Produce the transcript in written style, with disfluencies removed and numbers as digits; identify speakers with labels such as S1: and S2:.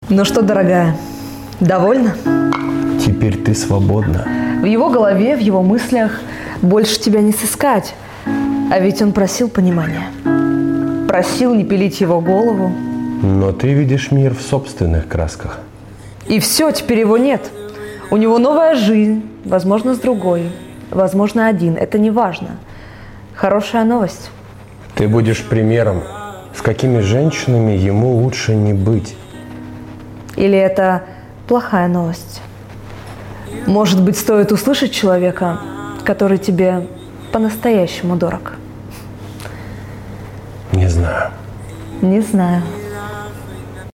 S1: Ну что, дорогая, довольна?
S2: Теперь ты свободна.
S1: В его голове, в его мыслях больше тебя не сыскать. А ведь он просил понимания. Просил не пилить его голову.
S2: Но ты видишь мир в собственных красках.
S1: И все, теперь его нет. У него новая жизнь, возможно, с другой, возможно, один. Это не важно. Хорошая новость.
S2: Ты будешь примером, с какими женщинами ему лучше не быть.
S1: Или это плохая новость? Может быть, стоит услышать человека, который тебе по-настоящему дорог?
S2: Не знаю.
S1: Не знаю.